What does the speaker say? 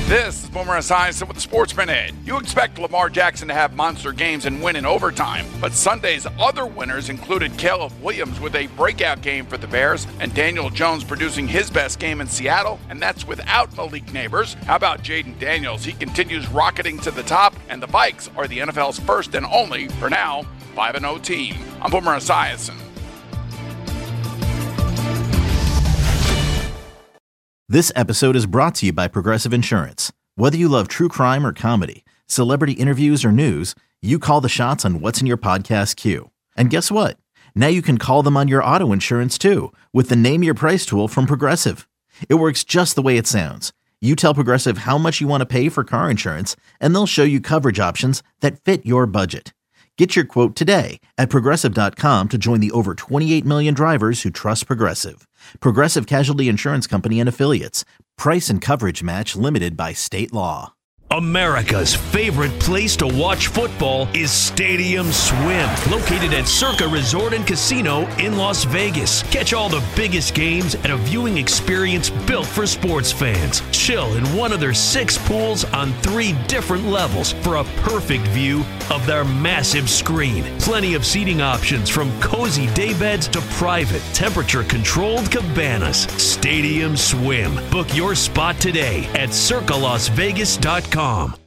This is Boomer Esiason with the Sports Minute. You expect Lamar Jackson to have monster games and win in overtime, but Sunday's other winners included Caleb Williams with a breakout game for the Bears and Daniel Jones producing his best game in Seattle, and that's without Malik Neighbors. How about Jaden Daniels? He continues rocketing to the top, and the Vikes are the NFL's first and only, for now, 5-0 team. I'm Boomer Esiason. This episode is brought to you by Progressive Insurance. Whether you love true crime or comedy, celebrity interviews or news, you call the shots on what's in your podcast queue. And guess what? Now you can call them on your auto insurance too with the Name Your Price tool from Progressive. It works just the way it sounds. You tell Progressive how much you want to pay for car insurance, and they'll show you coverage options that fit your budget. Get your quote today at Progressive.com to join the over 28 million drivers who trust Progressive. Progressive Casualty Insurance Company and Affiliates. Price and coverage match limited by state law. America's favorite place to watch football is Stadium Swim, located at Circa Resort and Casino in Las Vegas. Catch all the biggest games at a viewing experience built for sports fans. Chill in one of their 6 pools on 3 different levels for a perfect view of their massive screen. Plenty of seating options from cozy daybeds to private, temperature-controlled cabanas. Stadium Swim. Book your spot today at circalasvegas.com.